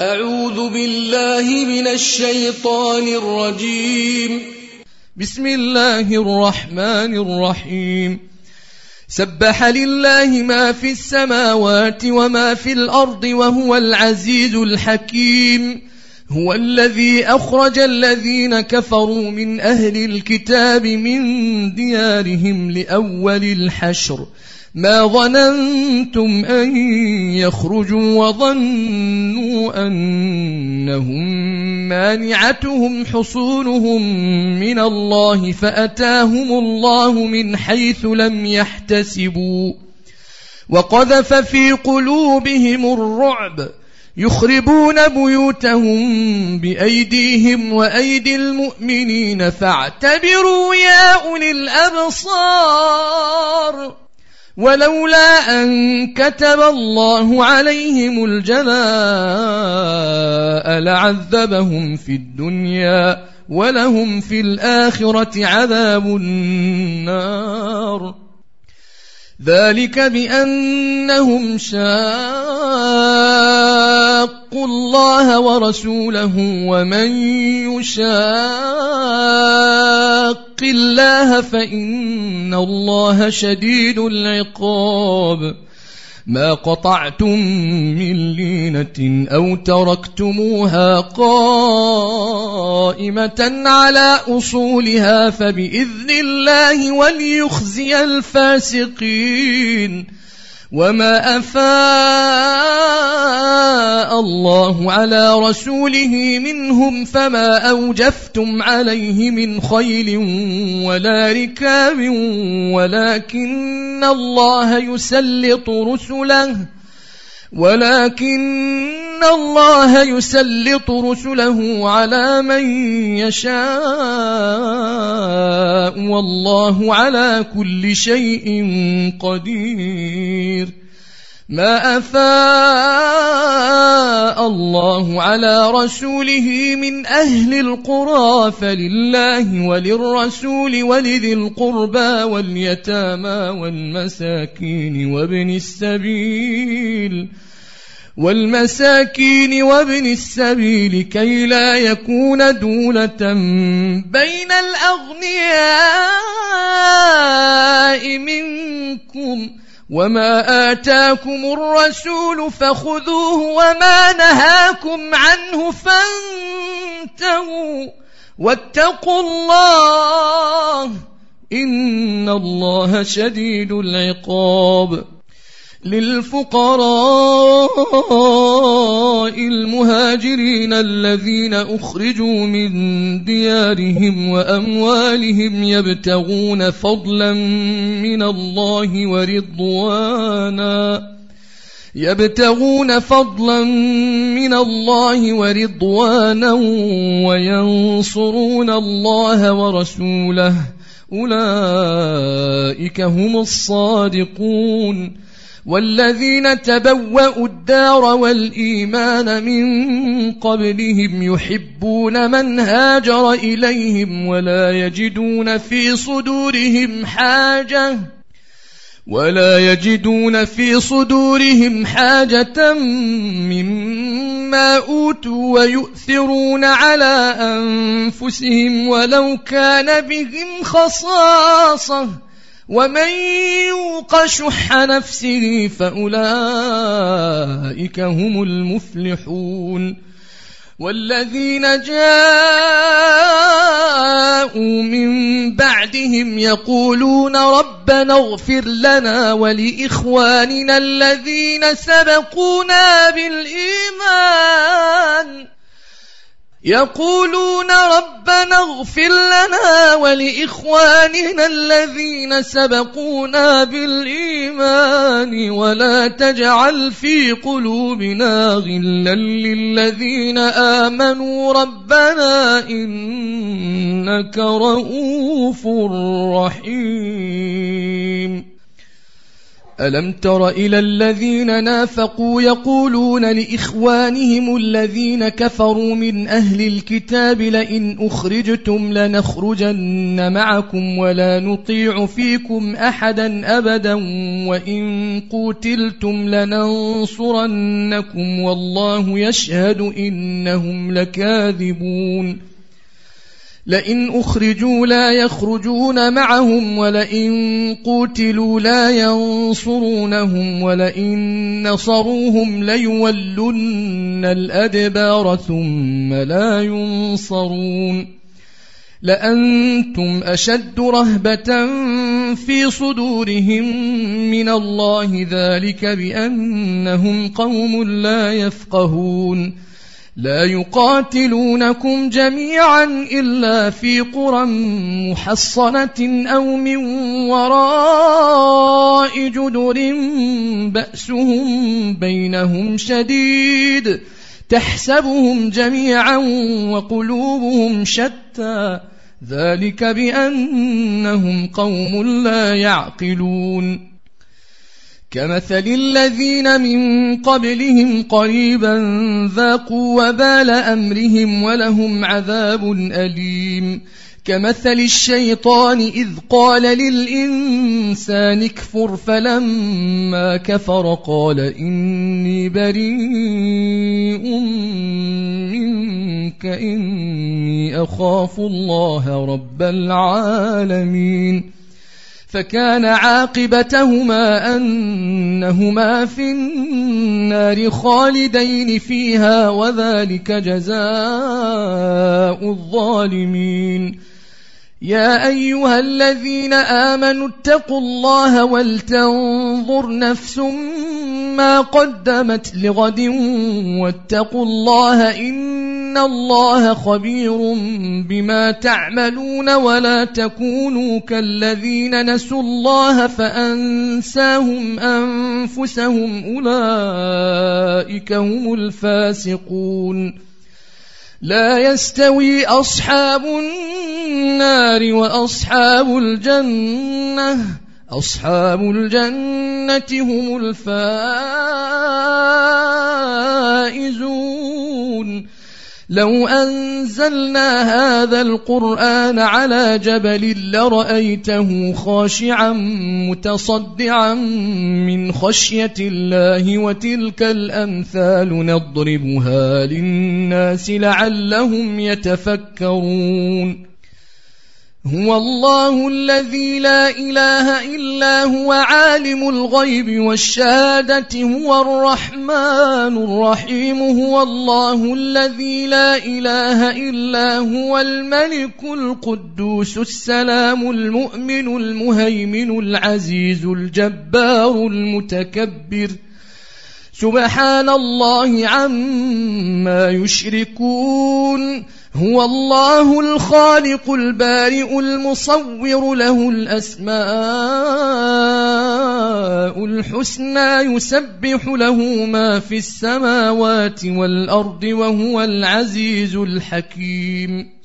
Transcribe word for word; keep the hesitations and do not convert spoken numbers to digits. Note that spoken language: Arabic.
أعوذ بالله من الشيطان الرجيم. بسم الله الرحمن الرحيم. سبح لله ما في السماوات وما في الأرض وهو العزيز الحكيم. هو الذي أخرج الذين كفروا من أهل الكتاب من ديارهم لأول الحشر ما ظننتم أن يخرجوا وظنوا أنهم مانعتهم حصونهم من الله فأتاهم الله من حيث لم يحتسبوا وقذف في قلوبهم الرعب يخربون بيوتهم بأيديهم وأيدي المؤمنين فاعتبروا يا أولي الأبصار. ولولا أن كتب الله عليهم الجلاء لعذبهم في الدنيا ولهم في الآخرة عذاب النار. ذلك بأنهم شاقوا الله ورسوله ومن يشاق الله فإن الله شديد العقاب. ما قطعتم من لينة أو تركتموها قائمة على أصولها فبإذن الله وليخزي الفاسقين. وما أفاء الله على رسوله منهم فما أوجفتم عليه من خيل ولا ركاب ولكن الله يسلط رسله ولكن الله يسلط رسله على من يشاء والله على كل شيء قدير. ما أفاء الله على رسوله من أهل القرى فلله وللرسول ولذي القربى واليتامى والمساكين وابن السبيل والمساكين وابن السبيل كي لا يكون دولة بين الأغنياء منكم. وما آتاكم الرسول فخذوه وما نهاكم عنه فانتهوا واتقوا الله إن الله شديد العقاب. للفقراء المهاجرين الذين أخرجوا من ديارهم وأموالهم يبتغون فضلا من الله ورضوانا يبتغون فضلا من الله ورضوانا وينصرون الله ورسوله أولئك هم الصادقون. والذين تبوأوا الدار والإيمان من قبلهم يحبون من هاجر إليهم ولا يجدون في صدورهم حاجة ولا يجدون في صدورهم حاجة مما أوتوا ويؤثرون على أنفسهم ولو كان بهم خصاصة ومن يوق شح نفسه فأولئك هم المفلحون. والذين جاءوا من بعدهم يقولون ربنا اغفر لنا ولإخواننا الذين سبقونا بالإيمان يقولون ربنا اغفر لنا ولإخواننا الذين سبقونا بالإيمان ولا تجعل في قلوبنا غلا للذين آمنوا ربنا إنك رؤوف رحيم. ألم تر إلى الذين نافقوا يقولون لإخوانهم الذين كفروا من أهل الكتاب لئن أخرجتم لنخرجن معكم ولا نطيع فيكم أحدا أبدا وإن قتلتم لننصرنكم والله يشهد إنهم لكاذبون لئن أخرجوا لا يخرجون معهم ولئن قتلوا لا ينصرونهم ولئن نصروهم ليولن الأدبار ثم لا ينصرون لأنتم أشد رهبة في صدورهم من الله ذلك بأنهم قوم لا يفقهون لا يقاتلونكم جميعا إلا في قرى محصنة أو من وراء جدر بأسهم بينهم شديد تحسبهم جميعا وقلوبهم شتى ذلك بأنهم قوم لا يعقلون كمثل الذين من قبلهم قريبا ذاقوا وبال أمرهم ولهم عذاب أليم كمثل الشيطان إذ قال للإنسان اكفر فلما كفر قال إني بريء منك إني أخاف الله رب العالمين فكان عاقبتهما أنهما في النار خالدين فيها وذلك جزاء الظالمين يا أيها الذين آمنوا اتقوا الله ولتنظر نفس ما قدمت لغد واتقوا الله إن الله خبير بما تعملون ولا تكونوا كالذين نسوا الله فأنساهم أنفسهم أولئك هم الفاسقون لا يستوي أصحاب النار وأصحاب الجنة أصحاب الجنة هم الفائزون لو أنزلنا هذا القرآن على جبل لرأيته خاشعا متصدعا من خشية الله وتلك الأمثال نضربها للناس لعلهم يتفكرون هو الله الذي لا إله إلا هو عالم الغيب والشهادة هو الرحمن الرحيم هو الله الذي لا إله إلا هو الملك القدوس السلام المؤمن المهيمن العزيز الجبار المتكبر سبحان الله عما يشركون هو الله الخالق البارئ المصور له الأسماء الحسنى يسبح له ما في السماوات والأرض وهو العزيز الحكيم